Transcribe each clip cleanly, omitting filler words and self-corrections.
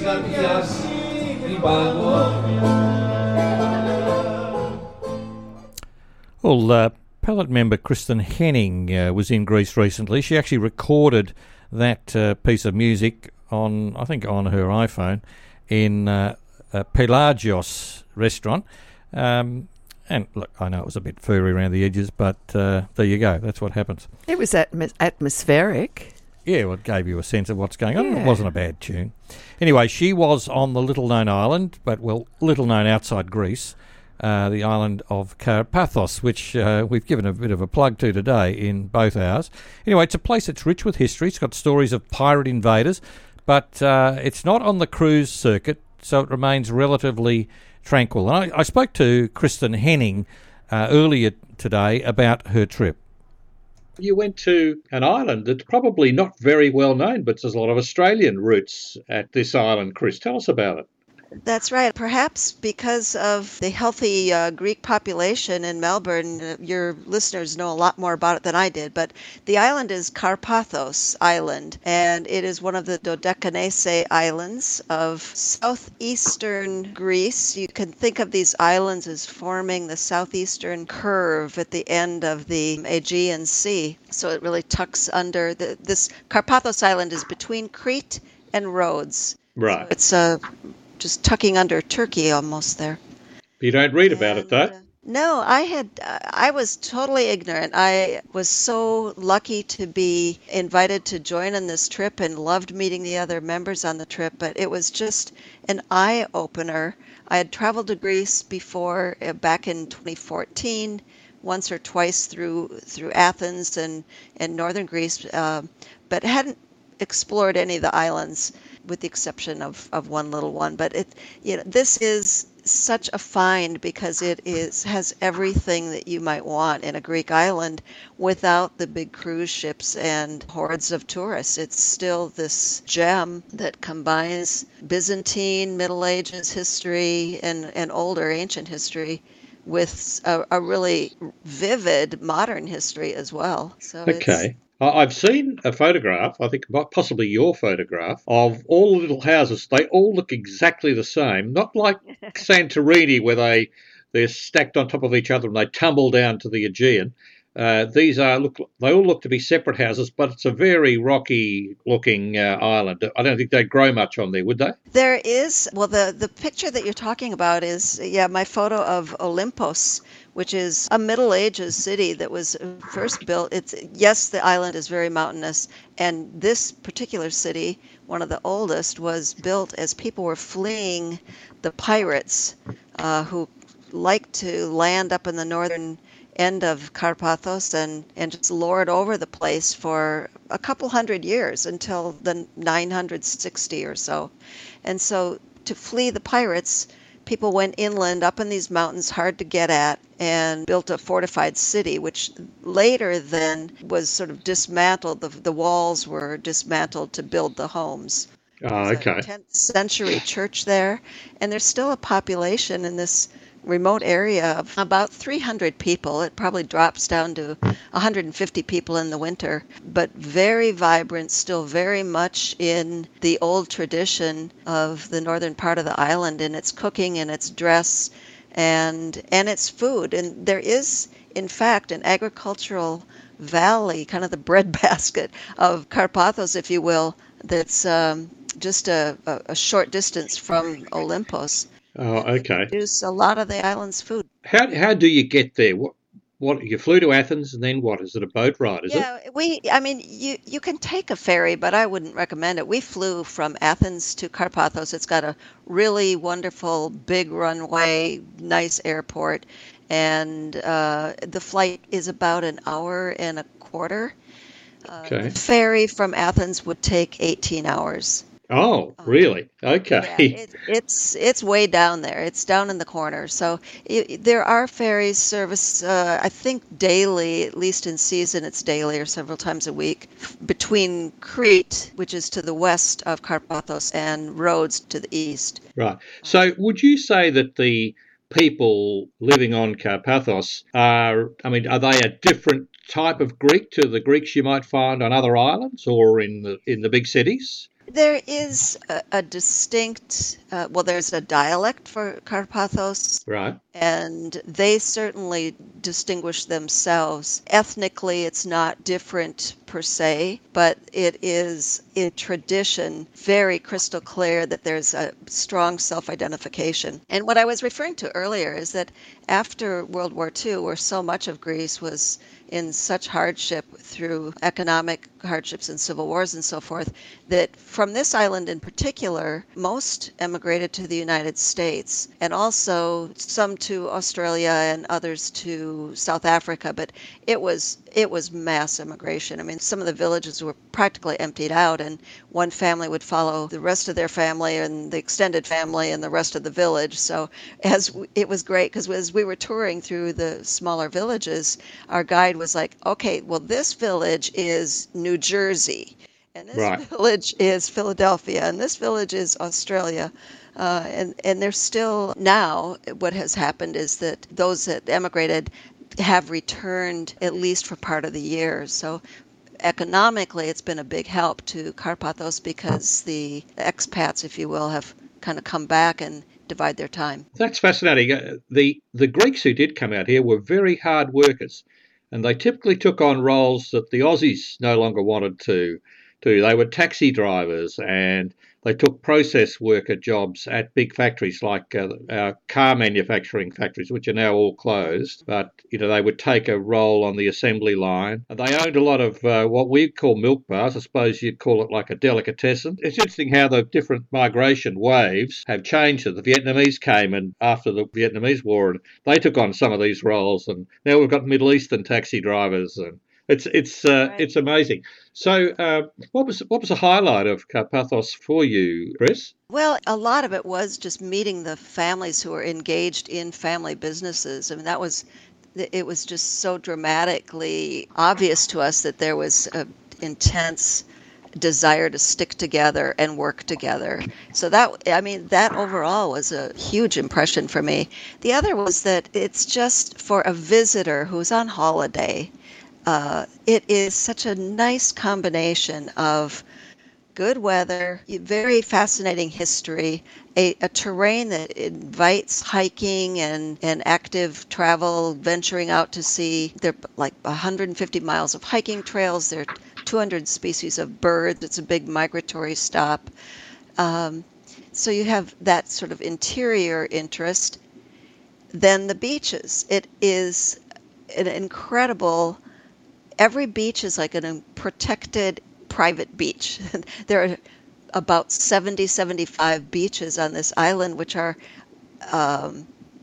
Well, Palette member Kristen Henning was in Greece recently. She actually recorded that piece of music on her iPhone in Pelagios restaurant. And look, I know it was a bit furry around the edges, but there you go. That's what happens. It was atmospheric. Yeah, well, it gave you a sense of what's going on. Yeah. It wasn't a bad tune. Anyway, she was on the little-known island, but, little-known outside Greece, the island of Karpathos, which we've given a bit of a plug to today in both hours. Anyway, it's a place that's rich with history. It's got stories of pirate invaders, but it's not on the cruise circuit, so it remains relatively tranquil. And I spoke to Kristen Henning earlier today about her trip. You went to an island that's probably not very well known, but there's a lot of Australian roots at this island. Chris, tell us about it. That's right. Perhaps because of the healthy Greek population in Melbourne, your listeners know a lot more about it than I did. But the island is Karpathos Island, and it is one of the Dodecanese Islands of southeastern Greece. You can think of these islands as forming the southeastern curve at the end of the Aegean Sea. So it really tucks under. This Karpathos Island is between Crete and Rhodes. Right. So it's just tucking under Turkey almost there. You don't read about it, though? No, I was totally ignorant. I was so lucky to be invited to join on this trip and loved meeting the other members on the trip, but it was just an eye-opener. I had traveled to Greece before, back in 2014, once or twice through Athens and northern Greece, but hadn't explored any of the islands, with the exception of one little one. But this is such a find because it has everything that you might want in a Greek island without the big cruise ships and hordes of tourists. It's still this gem that combines Byzantine, Middle Ages history and older ancient history with a really vivid modern history as well. So okay. I've seen a photograph, I think possibly your photograph, of all the little houses. They all look exactly the same, not like Santorini where they're stacked on top of each other and they tumble down to the Aegean. They all look to be separate houses, but it's a very rocky-looking island. I don't think they'd grow much on there, would they? There is. Well, the picture that you're talking about is, my photo of Olympos, which is a Middle Ages city that was first built. The island is very mountainous, and this particular city, one of the oldest, was built as people were fleeing the pirates who liked to land up in the northern end of Karpathos and just lord over the place for a couple hundred years until the 960 or so. And so to flee the pirates, people went inland up in these mountains hard to get at and built a fortified city, which later then was sort of dismantled. The walls were dismantled to build the homes. Oh, okay. There's a 10th century church there, and there's still a population in this remote area of about 300 people. It probably drops down to 150 people in the winter, but very vibrant, still very much in the old tradition of the northern part of the island in its cooking and its dress and its food. And there is, in fact, an agricultural valley, kind of the breadbasket of Karpathos, if you will, that's just a short distance from Olympos. Oh, okay. Produce a lot of the island's food. How do you get there? What you flew to Athens and then what? Is it a boat ride? Is it? You can take a ferry, but I wouldn't recommend it. We flew from Athens to Karpathos. It's got a really wonderful big runway, nice airport, and the flight is about an hour and a quarter. Okay. The ferry from Athens would take 18 hours. Oh, really? Okay. Yeah, it's way down there. It's down in the corner. So there are ferries service, I think daily, at least in season, it's daily or several times a week, between Crete, which is to the west of Karpathos, and Rhodes to the east. Right. So would you say that the people living on Karpathos are they a different type of Greek to the Greeks you might find on other islands or in the big cities? There is a distinct, there's a dialect for Carpathos, Right. and they certainly distinguish themselves. Ethnically, it's not different per se, but it is in tradition very crystal clear that there's a strong self identification. And what I was referring to earlier is that after World War II, where so much of Greece was in such hardship through economic hardships and civil wars and so forth, that from this island in particular, most emigrated to the United States and also some to Australia and others to South Africa. But it was mass immigration. I mean, some of the villages were practically emptied out, and one family would follow the rest of their family and the extended family and the rest of the village. So it was great because as we were touring through the smaller villages, our guide was like, okay, well, this village is New Jersey, and this Right. village is Philadelphia, and this village is Australia. And there's still now, what has happened is that those that emigrated have returned at least for part of the year. So economically, it's been a big help to Carpathos because the expats, if you will, have kind of come back and divide their time. That's fascinating. The Greeks who did come out here were very hard workers, and they typically took on roles that the Aussies no longer wanted to do. They were taxi drivers, and they took process worker jobs at big factories like our car manufacturing factories, which are now all closed. But they would take a role on the assembly line. They owned a lot of what we call milk bars. I suppose you'd call it like a delicatessen. It's interesting how the different migration waves have changed it. The Vietnamese came, and after the Vietnamese War, they took on some of these roles, and now we've got Middle Eastern taxi drivers, and Right. it's amazing. So, what was a highlight of Carpathos for you, Chris? Well, a lot of it was just meeting the families who were engaged in family businesses. I mean, it was just so dramatically obvious to us that there was an intense desire to stick together and work together. So that overall was a huge impression for me. The other was that it's just for a visitor who's on holiday. It is such a nice combination of good weather, very fascinating history, a terrain that invites hiking and active travel, venturing out to sea. There are like 150 miles of hiking trails. There are 200 species of birds. It's a big migratory stop. Um, so you have that sort of interior interest. Then the beaches. It is an incredible, every beach is like a protected private beach. There are about 70, 75 beaches on this island, which are um,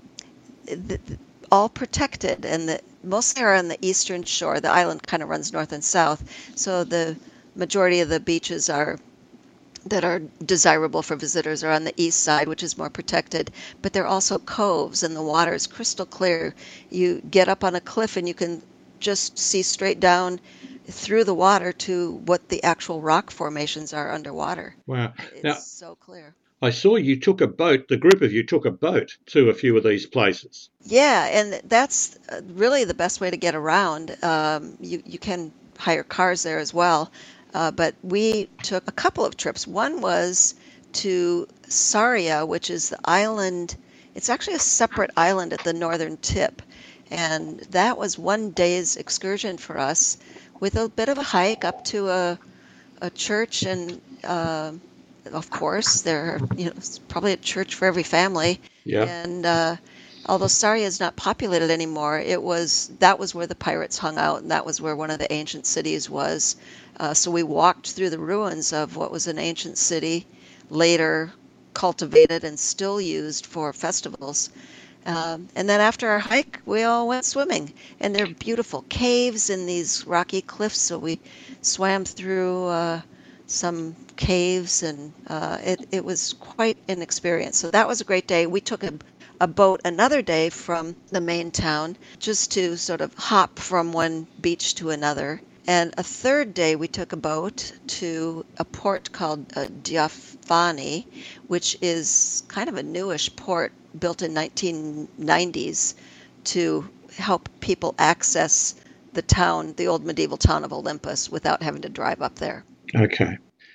all protected, and mostly are on the eastern shore. The island kind of runs north and south, so the majority of the beaches are that are desirable for visitors are on the east side, which is more protected. But there are also coves, and the water is crystal clear. You get up on a cliff, and you can just see straight down through the water to what the actual rock formations are underwater. Wow. It's Now, so clear. I saw you took a boat. The group of you took a boat to a few of these places. Yeah, and that's really the best way to get around. You can hire cars there as well, but we took a couple of trips. One was to Saria, which is the island. It's actually a separate island at the northern tip, and that was one day's excursion for us, with a bit of a hike up to a church, and of course there it's probably a church for every family. Yeah. And although Saria is not populated anymore, that was where the pirates hung out, and that was where one of the ancient cities was. So we walked through the ruins of what was an ancient city, later cultivated and still used for festivals. And then after our hike, we all went swimming. And there are beautiful caves in these rocky cliffs, so we swam through some caves, and it was quite an experience. So that was a great day. We took a boat another day from the main town just to sort of hop from one beach to another. And a third day, we took a boat to a port called Diafani, which is kind of a newish port built in 1990s to help people access the old medieval town of Olympus, without having to drive up there. Okay.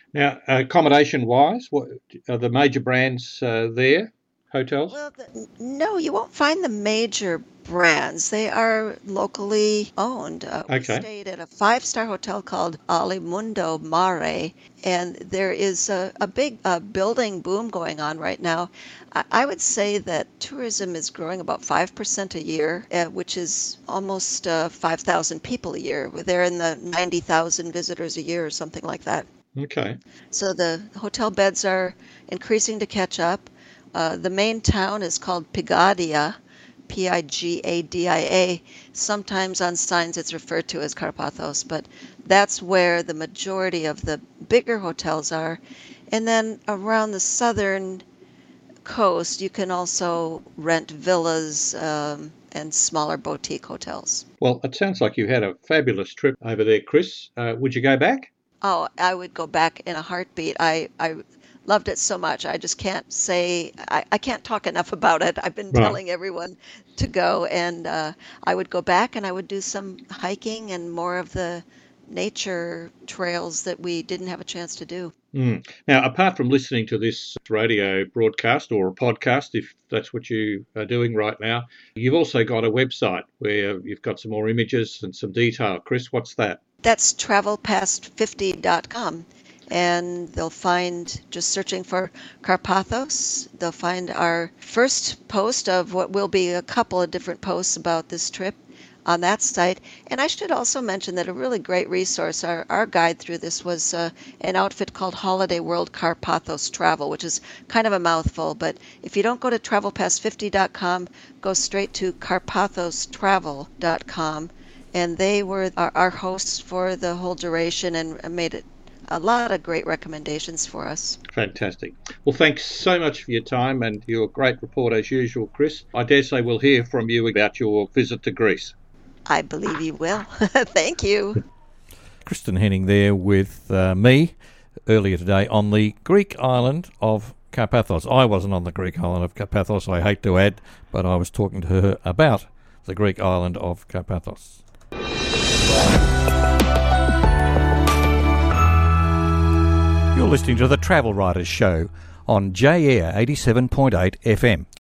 Now, accommodation-wise, what are the major brands there, hotels? Well, no, you won't find the major brands. They are locally owned. We Okay. stayed at a five-star hotel called Alimundo Mare, and there is a big building boom going on right now. I would say that tourism is growing about 5% a year, which is almost 5,000 people a year. They're in the 90,000 visitors a year or something like that. Okay. So the hotel beds are increasing to catch up. The main town is called Pigadia, Pigadia. Sometimes on signs it's referred to as Karpathos, but that's where the majority of the bigger hotels are. And then around the southern coast, you can also rent villas and smaller boutique hotels. Well, it sounds like you had a fabulous trip over there, Chris. Would you go back? Oh, I would go back in a heartbeat. I loved it so much. I just can't say, I can't talk enough about it. I've been Right. telling everyone to go, and I would go back and I would do some hiking and more of the nature trails that we didn't have a chance to do. Now, apart from listening to this radio broadcast or a podcast, if that's what you are doing right now, you've also got a website where you've got some more images and some detail. Chris, what's that? That's travelpast50.com. And they'll find, just searching for Karpathos, they'll find our first post of what will be a couple of different posts about this trip on that site. And I should also mention that a really great resource, our guide through this was an outfit called Holiday World Karpathos Travel, which is kind of a mouthful. But if you don't go to travelpast50.com, go straight to karpathostravel.com. And they were our hosts for the whole duration and made it a lot of great recommendations for us. Fantastic. Well, thanks so much for your time and your great report as usual, Chris. I dare say we'll hear from you about your visit to Greece. I believe you will. Thank you. Kristen Henning there with me earlier today on the Greek island of Karpathos. I wasn't on the Greek island of Karpathos, I hate to add, but I was talking to her about the Greek island of Karpathos. You're listening to the Travel Writers Show on J-Air 87.8 FM.